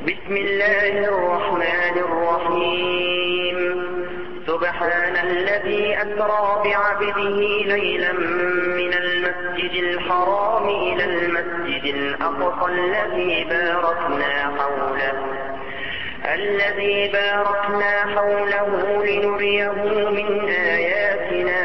بسم الله الرحمن الرحيم. سبحان الذي أسرى بعبده ليلا من المسجد الحرام إلى المسجد الأقصى الذي باركنا حوله لنريه من آياتنا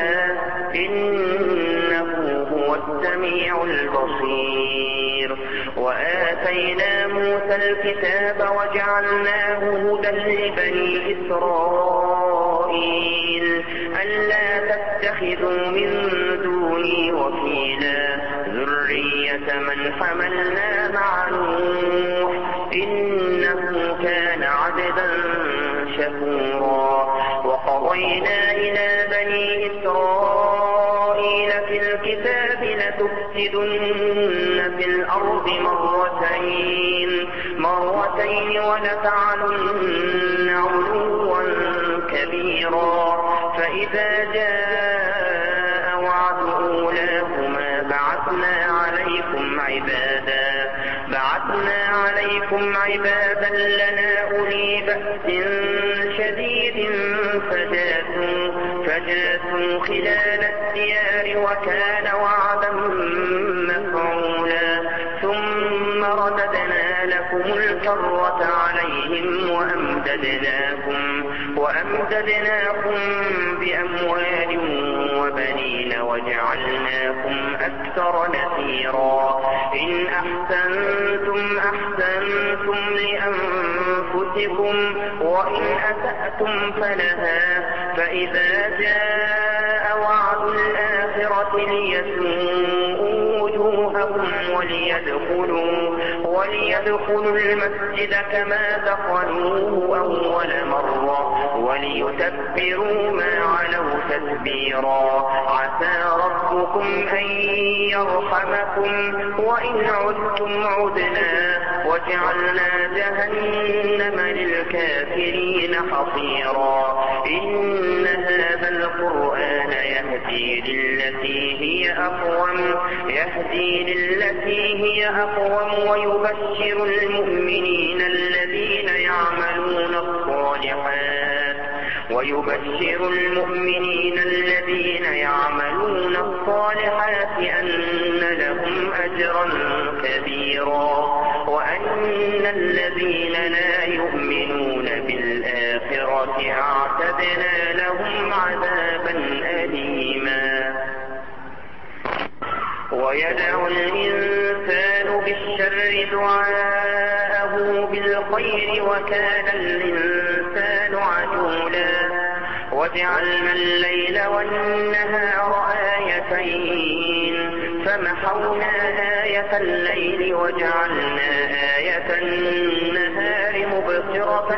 إنه هو السميع البصير. وآتينا موسى الكتاب وجعلناه هدى لبني إسرائيل ألا تتخذوا من دوني وكيلا ذرية من حملنا مع نوح إنه كان عبدا شكورا. وقضينا إلى بني إسرائيل في الكتاب لتفسدن في الأرض مرتين ولتعلن علوا كبيرا. فإذا جاء وعد أولاهما بعثنا عليكم عبادا لنا أولي بأس شديد فجاسوا خلال الديار وكان وعدا مفعولا. ثم رددنا لكم الكرة عليهم وأمددناكم بأموال وبنين وجعلناكم أكثر نفيرا. إن أحسنتم لأنفسكم وإن أسأتم فلها. فإذا جاء وعد الآخرة ليسوءوا وجوهكم وليدخلوا المسجد كما دخلوه أول مرة وليتبروا ما علوا تتبيرا. عسى ربكم أن يرحمكم وإن عدتم عدنا وجعلنا جهنم للكافرين حصيرا. إن هذا القرآن يهدي للتي هي أقوم ويبشر المؤمنين الذين يعملون الصالحات أن لهم أجرا كبيرا. وأن الذين لا يؤمنون بالآخرة أعتدنا لهم عذابا أليما. ويدعو الإنسان بالشر دعاءه بالخير وكان الإنسان عجولا. وجعلنا الليل والنهار آيتين فمحونا آية الليل وجعلنا آية النهار مبصرة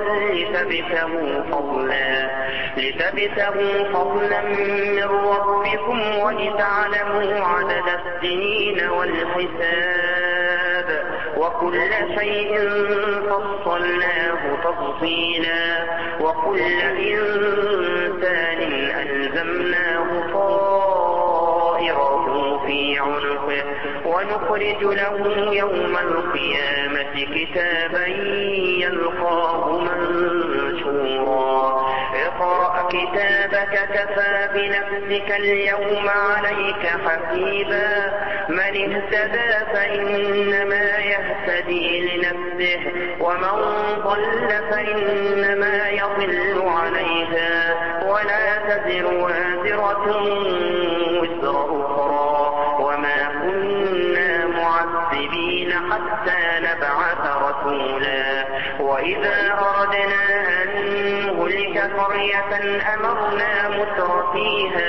لتبتغوا فضلا من ربكم ولتعلموا عدد السنين والحساب وكل شيء فصلناه تفصيلا. وكل إنسان ألزمناه طائره في عنقه ونخرج له يوم القيامة كتابا يلقاه منشورا. اقرأ كتابك كفى بنفسك اليوم عليك حسيبا. من اهتدى فإنما يهتدي لنفسه ومن ضل فإنما يضل عليها ولا تزر وازرة وزر أخرى وما كنا معذبين حتى نبعث رسولا. وإذا أردنا أن نهلك قرية أمرنا مترفيها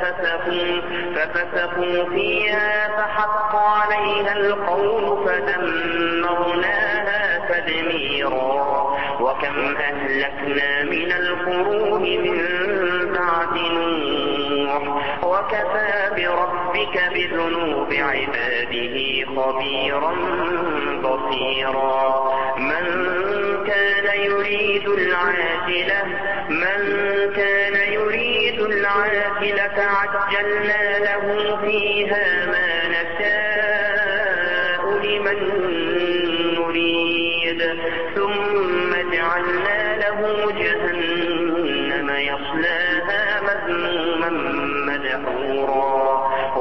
ففسقوا فيها فحق عليها القول فدمرناها تدميرا. وكم أهلكنا من القرون من بعد نوح وكفى بربك بذنوب عباده خبيرا بصيرا. من كان يريد العاجلة عجلنا له فيها ما نشاء لمن نريد ثم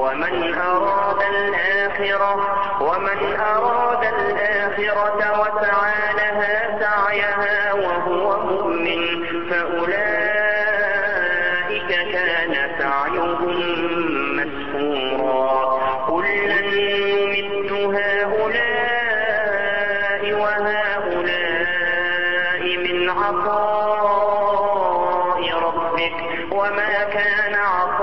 ومن أراد الآخرة وسعى لها سعيها وهو مؤمن فأولئك كان سعيهم مشكورا كلا نمد هؤلاء وهؤلاء من عطاء ربك وما كان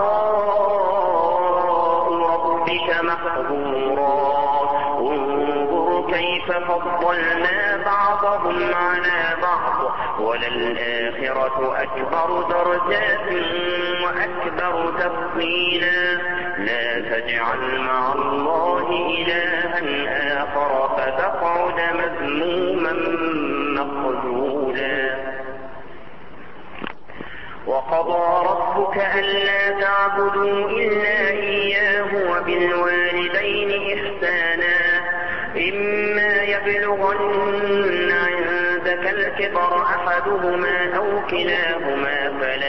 عطاء ربك محظورا انظر كيف فضلنا بعضهم على بعض وللآخرة أكبر درجات وأكبر تفضيلا لا تجعل مع الله إلها آخر فتقعد مذموما مخذولا وقضى ربك ألا تعبدوا إلا إياه وبالوالدين إحسانا إما يبلغن عندك الكبر أحدهما أو كلاهما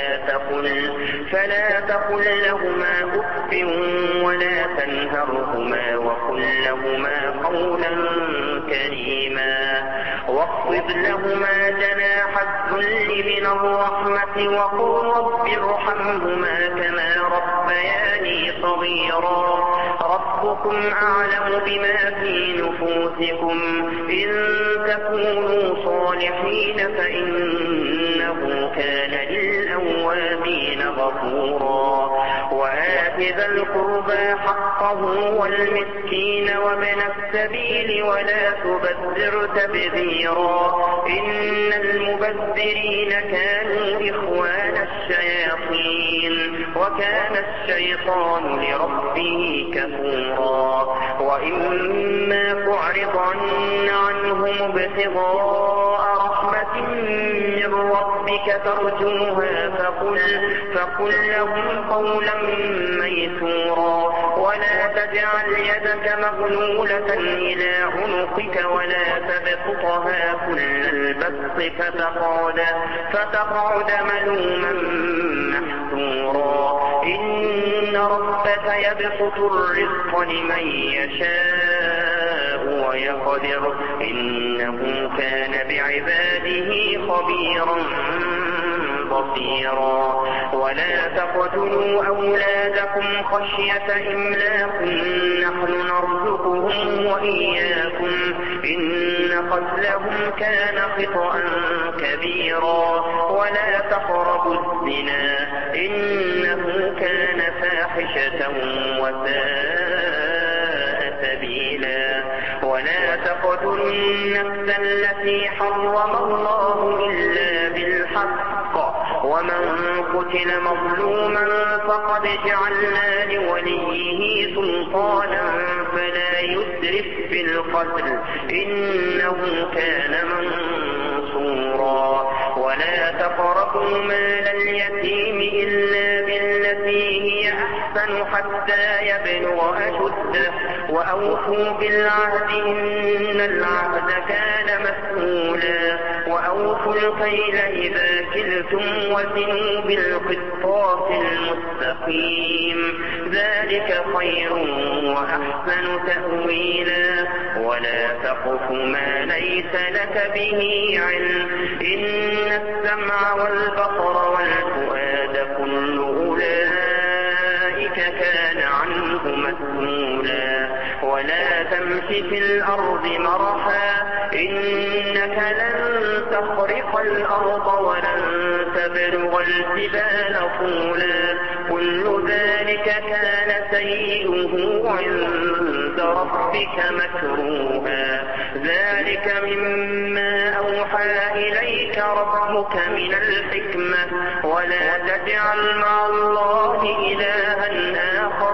فلا تقل لهما أف ولا تنهرهما وقل لهما قولا كريما واخفض لهما جناح الذل من الرحمة وقل رب ارحمهما كما ربياني صغيرا ربكم أعلم بما في نفوسكم إن تكونوا صالحين فإنه كان للأوابين غفورا وآت ذا القربى حقه والمسكين وابن السبيل ولا تبذر تبذيرا إن المبذرين كانوا إخوان الشياطين وكان الشيطان لربه كفورا وإما تعرضن عنهم ابتغاء رحمة من ربك ترجوها فقل لهم قولا ميسورا ولا تجعل يدك مغلولة إلى عنقك ولا تبسطها كل البسط فتقعد ملوما محسورا إن ربك يبسط الرزق لمن يشاء ويقدر إنه كان بعباده خبيرا بصيرا ولا تقتلوا أولادكم خشية إملاق نحن نرزقهم وإياكم إن قتلهم كان خطأ كبيرا ولا تقربوا الزنا إنه كان فاحشة وساء سبيلا ولا تقتلوا النفس التي حرم الله إلا بالحق ومن قتل مظلوما فقد جعلنا لوليه سلطانا فلا يسرف في القتل إنه كان منصورا ولا تقربوا مال اليتيم إلا بالتي هي أحسن حتى يبلغ أشده وأوفوا بالعهد إن العهد كان مسؤولا وأوفوا الكيل إذا كلتم وزنوا بالقسطاس المستقيم ذلك خير وأحسن تأويلا ولا تقف ما ليس لك به علم إن السمع والبصر والفؤاد كل أولئك كان عنه مسؤولا ولا تمش في الأرض مرحا إنك لن تخرق الأرض ولن تبلغ الجبال طولا كل ذلك كان سيئه عند ربك مكروها ذلك مما أوحى إليك ربك من الحكمة ولا تجعل مع الله إلها آخر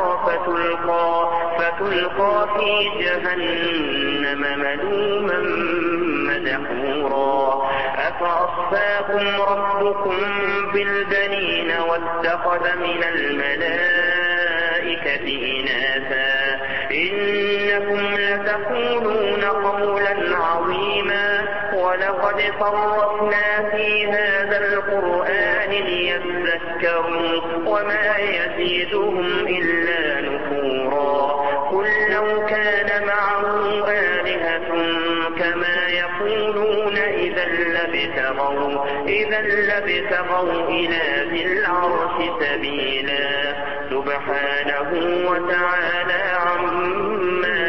فتلقى في جهنم ملوما مدحورا أفأصفاكم ربكم بالبنين واتخذ من الملائكة إناثا إنكم لتقولون قولا عظيما ولقد صرفنا في هذا القرآن ليذكروا وما يزيدهم إلا نفورا نفورا قل لو كان معه آلهة كما يقولون إذا لابتغوا إلى ذي العرش سبيلا سبحانه وتعالى عما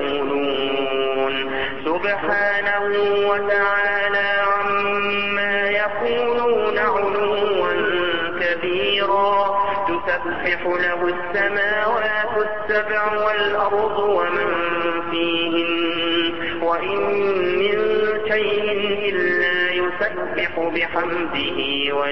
يقولون علوا كبيرا تسبح له السماوات السبع والأرض ومن فيهن وإن من شيء إلا يسبح بحمده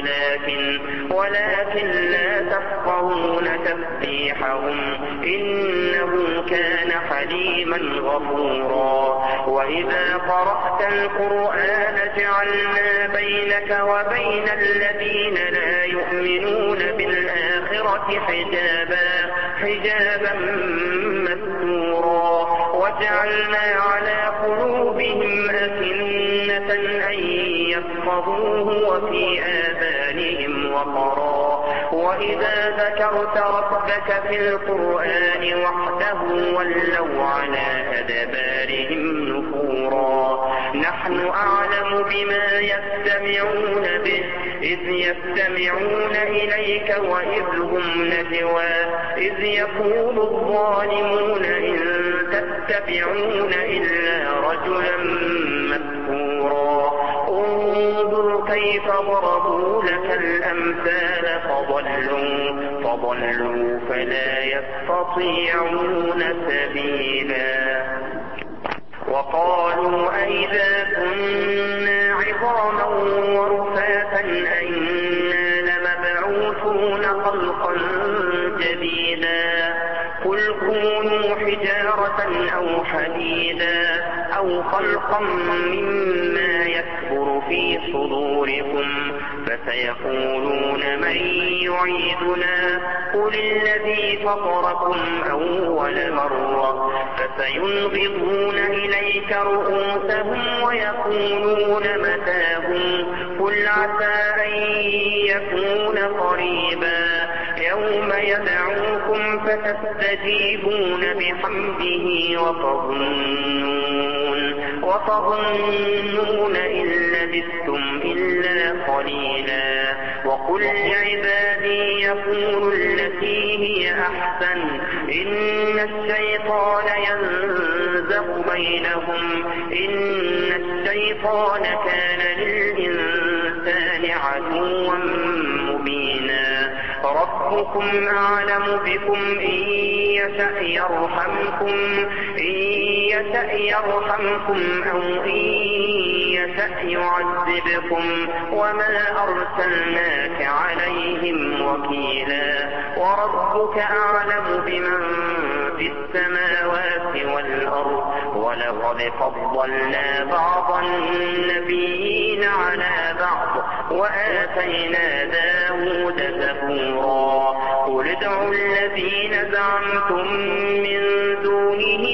ولكن لا تفقهون تسبيحهم إنه كان حليما غفورا وإذا قرأت القرآن جعلنا بينك وبين الذين لا يؤمنون بالآخرة حجابا مستورا وجعلنا على قلوبهم أكنة أن يفقهوه وفي آذانهم وقرا وإذا ذكرت ربك في القرآن وحده ولوا على أدبارهم نفورا نحن أعلم بما يستمعون به إذ يستمعون إليك وإذ هم نجوى إذ يقول الظالمون إن تتبعون إلا رجلا مسحورا انظر كيف ضربوا لك الأمثال فضلوا فلا يستطيعون سبيلا وقالوا أئذا كنا عظاما ورفاتا أئنا لمبعوثون خلقا جديدا قل كونوا حجارة أو حديدا أو خلقا مما يكبر في صدوركم فسيقولون من يعيدنا قل الذي فطركم أول مرة فسينغضون إليك رؤوسهم ويقولون متاهم قل عسى أن يكون قريبا يوم يدعوكم فتستجيبون بحمده وتظنون إن لبثتم إلا قليلا وقل لعبادي يقولوا التي هي أحسن إن الشيطان ينزغ بينهم إن الشيطان كان للإنسان عدوا مبينا ربكم أعلم بكم إن يشأ يرحمكم أو إن يشأ يعذبكم وما أرسلناك عليهم وكيلا وربك أعلم بمن في السماوات والأرض ولقد فضلنا بعض النبيين على بعض وآتينا داود زبورا قل ادعوا الذين زعمتم من دونه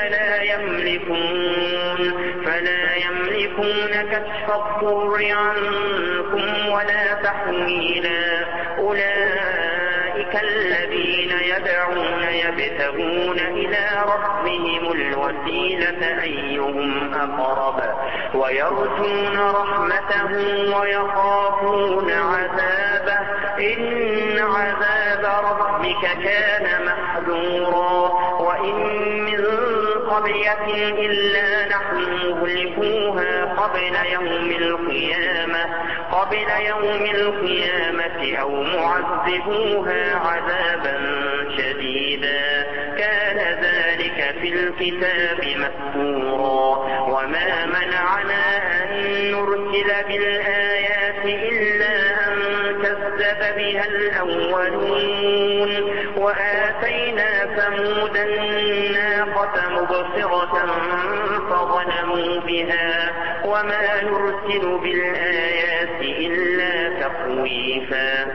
فلا يملكون كشف الضر عنكم ولا تحويلا أولئك الذين يدعون يبتغون إلى ربهم الوسيلة أيهم أقرب ويرجون رحمته ويخافون عذابه إن عذاب ربك كان محذورا وإن من قرية إلا نحن مهلكوها قبل يوم القيامة أو معذبوها عذابا شديدا كان ذلك في الكتاب مسطورا وما منعنا أن نرسل بالآيات إلا أن كذب بها الأولون وآتينا ثمود الناقة مبصرة فظلموا بها وما نرسل بالآيات إلا تخويفا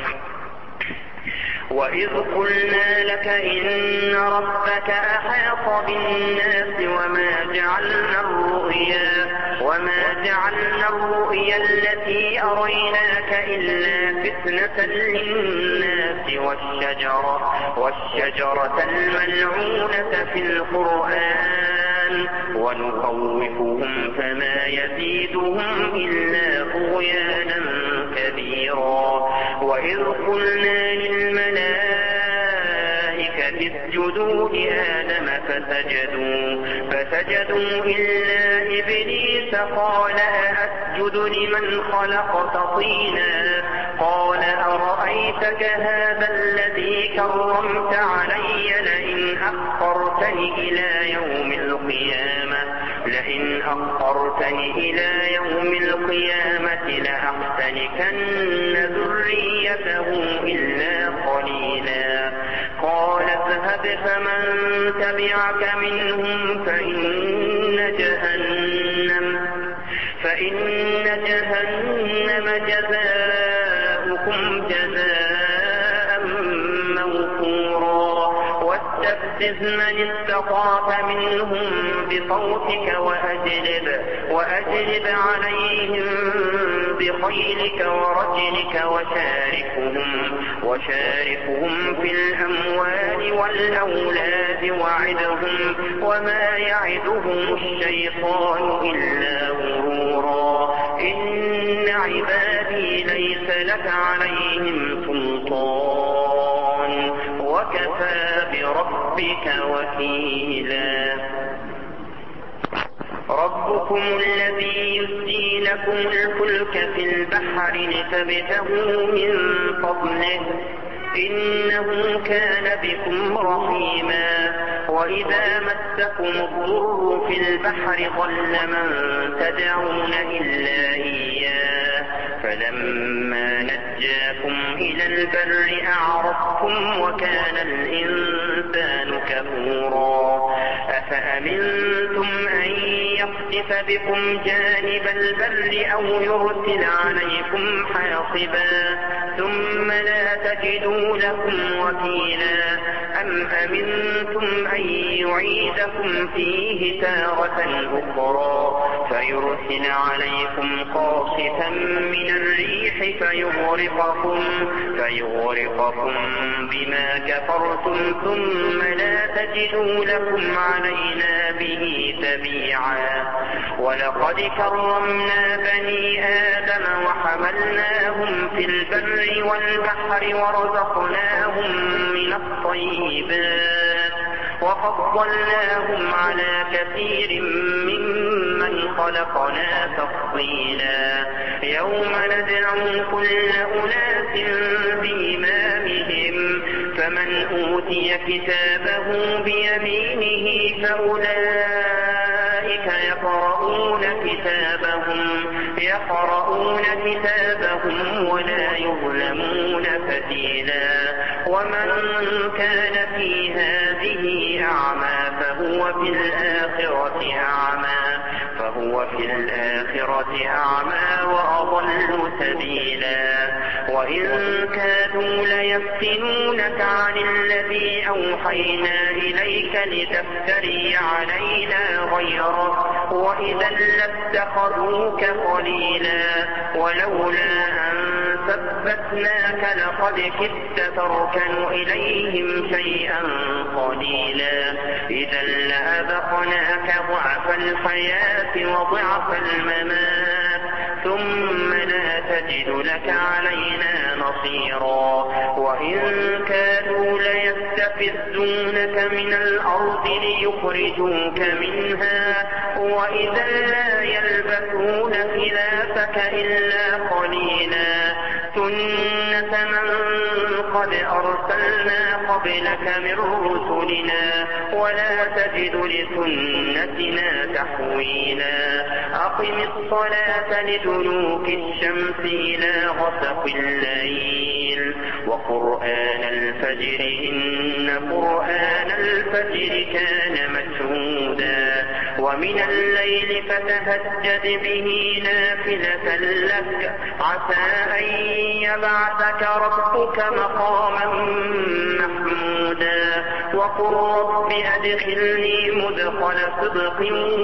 وإذ قلنا لك إن ربك أحاط بالناس وما وما جعلنا الرؤيا التي أريناك إلا فتنة للناس والشجرة الملعونة في القرآن ونخوفهم فما يزيدهم إلا طغيانا كبيرا. وإذ قلنا للملائكة اسجدوا لآدم فسجدوا إلا إبليس قال أسجد لمن خلقت طينا قال أرأيتك هذا الذي كرمت علي لئن أخرتني إلى يوم القيامة لأحتنكن ذريته إلا قليلا. قال اذهب فمن تبعك منهم فإن جهنم جزاؤكم جزاء موفورا. واستفزز من استطعت منهم بصوتك وأجلب عليهم بخيلك ورجلك وشاركهم في الأموال والأولاد وعدهم وما يعدهم الشيطان إلا غرورا. إن عبادي ليس لك عليهم سلطان وكفى بربك وكيلا. ربكم الذي يسجي لكم الفلك في البحر لتبتغوا من فضله إنه كان بكم رحيما. وإذا مسكم الضر في البحر ضل من تدعون إلا إياه فلما نجاكم إلى البر أعرضتم وكان الإنسان كفورا. أفأمنتم أن يخسف بكم جانب البر أو يرسل عليكم حاصبا ثم لا تجدوا لكم وكيلا. أم أمنتم أن يعيدكم فيه تارة أخرى فيرسل عليكم قاصفا من الريح فيغرقكم بما كفرتم ثم لا تجدوا لكم علينا به تبيعا. ولقد كرمنا بني آدم وحملناهم في البر والبحر ورزقناهم من الطيبات وفضلناهم على كثير ممن خلقنا تفضيلا. يوم ندعو كل أناس بإمامهم فمن أوتي كتابه بيمينه فأولئك يقرؤون كتابهم ولا يظلمون فتيلا. ومن كان في هذه أعمى فهو في الآخرة أعمى وأضل سبيلا. وإن كادوا ليفتنونك عن الذي أوحينا إليك لتفتري علينا غيره وإذا لاتخذوك خليلا. ولولا أن ثبتناك لقد كدت تركن إليهم شيئا قليلا. إذا لأذقناك ضعف الحياة وضعف الممات ثم لا تجد لك علينا نصيرا. وإن كانوا ليستفزونك من الأرض ليخرجوك منها وإذا لا يلبثون خلافك إلا قليلا. سنة من قد أرسلنا قبلك من رسلنا ولا تجد لسنتنا تحويلا. أقم الصلاة لدلوك الشمس إلى غسق الليل وقرآن الفجر إن قرآن الفجر كان مشهودا. ومن الليل فتهجد به نافلة لك عسى أن يبعثك ربك مقاما محمودا. وقل رب أدخلني مدخل صدق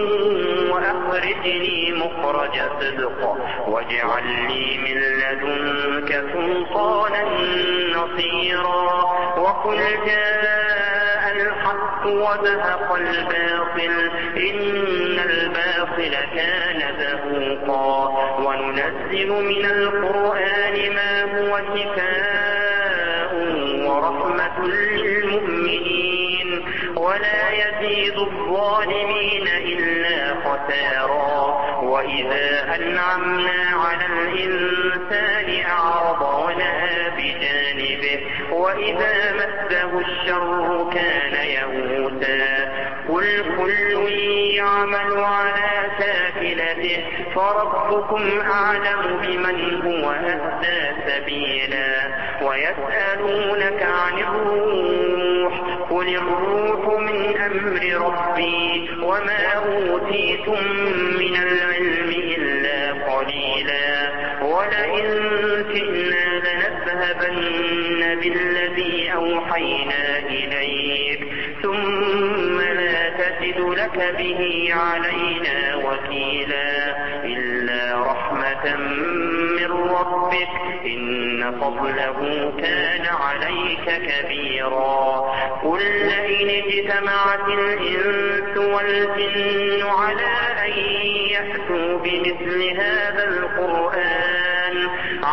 وأخرجني مخرج صدق واجعل لي من لدنك سلطانا نصيرا وقل جاء الحق وزهق الباطل إن الباطل كان زهوقا وننزل من القرآن ما هو شفاء ورحمة للمؤمنين ولا يزيد الظالمين إلا خسارا وإذا أنعمنا على الإنسان أعرض ونأى بجانبه وإذا مسه الشر كان يئوسا قل كل يعمل على شاكلته فربكم أعلم بمن هو أهدى سبيلا ويسألونك عن الروح قل الروح من أمر ربي وما أوتيتم من العلم إلا قليلا ولئن شئنا لنذهبن بالذي أوحينا إليك ثم لا تجد لك به علينا وكيلا إلا رحمة من ربك إن فضله كان عليك كبيرا قل لئن اجتمعت الإنس والجن على أن يأتوا بمثل هذا القرآن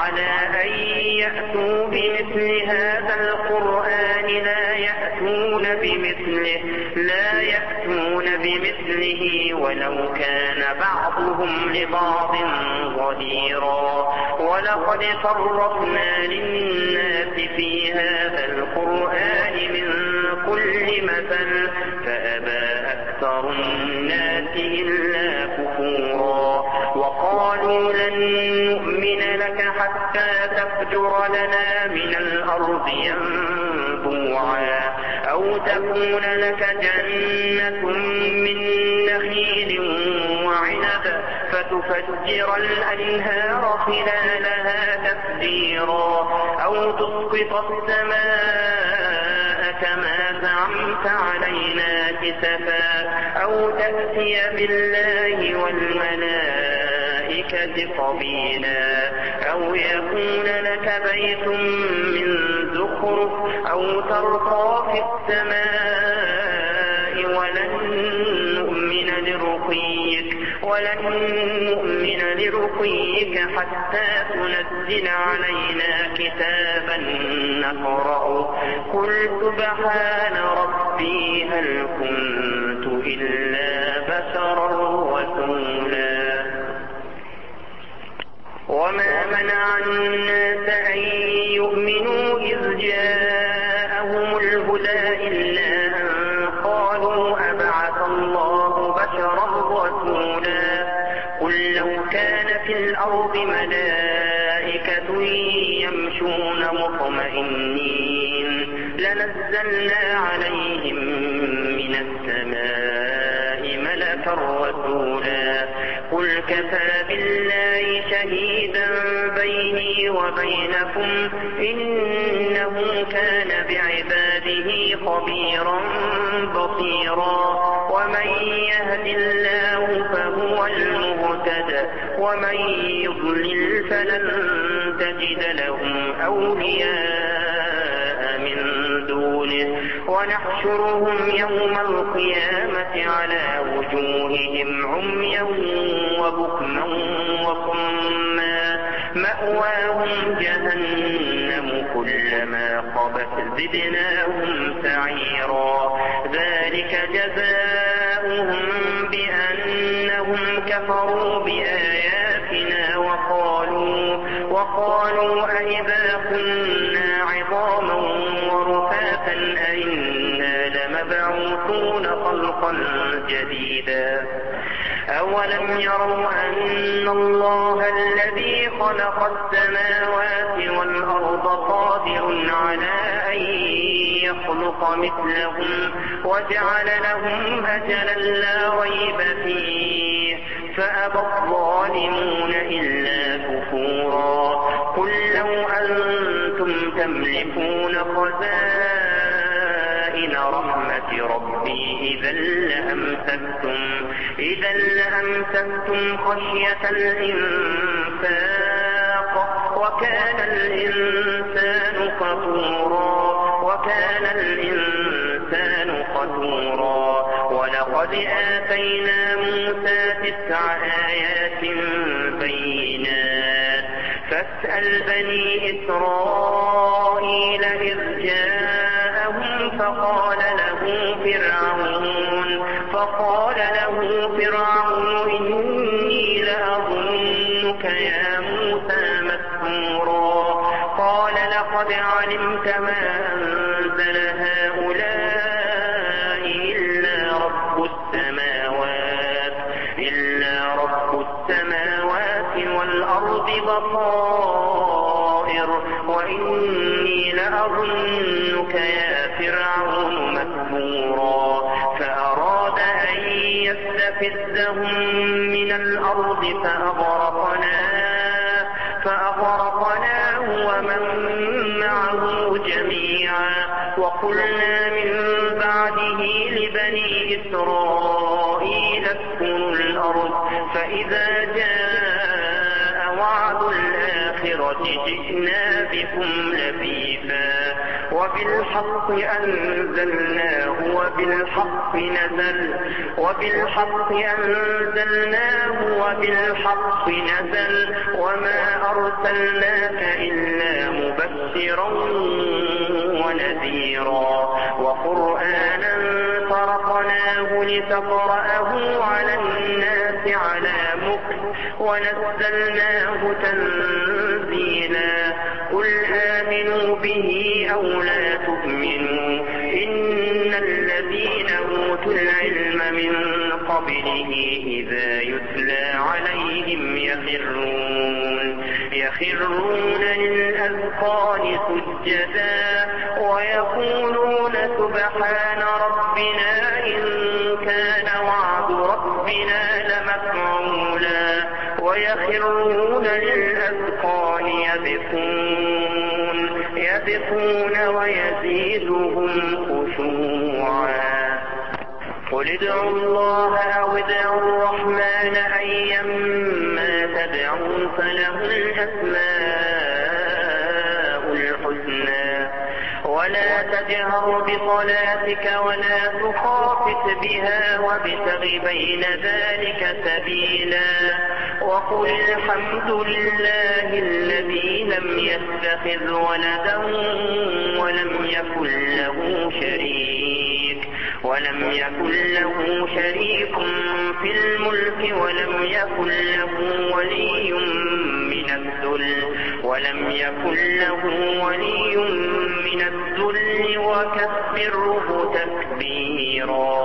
لا يأتون بمثله ولو كان بعضهم لبعض ظهيرا ولقد صرفنا للناس في هذا القرآن من كل مثل فأبى أكثر الناس إلا كفورا وقالوا لن نؤمن لك حتى تفجر لنا من الأرض ينبوعا أو تكون لك جنة من نخيل وعنب فتفجر الأنهار خلالها تفجيرا أو تسقط السماء كما زعمت علينا كسفا أو تأتي بالله والملائكة قبيلا أو يكون لك بيت من زخرف أو ترقى في السماء ولن نؤمن لرقيك حتى تنزل علينا كتابا نقرأه قل سبحان ربي هل كنت إلا بشرا رسولا وما منع الناس أن يؤمنوا إذ جاءهم الهدى إلا أن قالوا أبعث الله بشرا رسولا قل لو كان في الأرض ملائكة يمشون مطمئنين لنزلنا عليهم من السماء ملكا رسولا قل كفى بالله شهيدا بيني وبينكم إنه كان بعباده خبيرا بصيرا ومن يهد الله فهو المهتد ومن يضلل فلن تجد لهم أولياء من دونه ونحشرهم يوم القيامة على وجوههم عميا وبكما وصما مأواهم جهنم كلما خبت زدناهم سعيرا ذلك جزاؤهم بأنهم كفروا بآياتنا وقالوا أئذا كنا عظاما ورفاتا أئنا لمبعوثون خلقا جديدا أولم يروا أن الله الذي خلق السماوات والأرض قادر على أن يخلق مثلهم وجعل لهم أجلا لا ريب فيه فأبى الظالمون إلا كفورا قل لو أنتم تملكون خزائن رحمة ربي إذا لأمسكتم خشية الإنفاق وكان الإنسان قتورا ولقد آتينا موسى 9 آيات بينات فاسأل بني إسرائيل إذ جاءهم فقال له فرعون إني لأظنك يا موسى مسحورا قال لقد علمت ما أنزل هؤلاء إلا رب السماوات والأرض بصائر وإني لأظنك يا فرعون مثبورا فأراد أن يستفزهم من الأرض فأغرقناه ومن معه جميعا وقلنا من بعده لبني إسرائيل اسكنوا الأرض فإذا جاء وعد الآخرة جئنا بكم لفيفا وبالحق أنزلناه وبالحق نزل وما أرسلناك إلا مبشرا ونذيرا وقرآنا فرقناه لتقرأه على الناس على مكث ونزلناه تنزيلا قل آمنوا به أو لا تؤمنوا إن الذين أوتوا العلم من قبله إذا يتلى عليهم يخرون للأذقان سجدا ويقولون سبحان ربنا إن كان وعد ربنا لمفعولا ويخرون للأذقان يبكون ويزيدهم خشوعا قل ادعوا الله أو ادعوا الرحمن أيما تدعوا فله الأسماء الحسنى ولا تجهر بصلاتك ولا تخافت بها وابتغ بين ذلك سبيلا وقل الحمد لله الذي لم يتخذ ولدا ولم يكن له شريك في الملك ولم يكن له ولي من الذل وكبره تكبيرا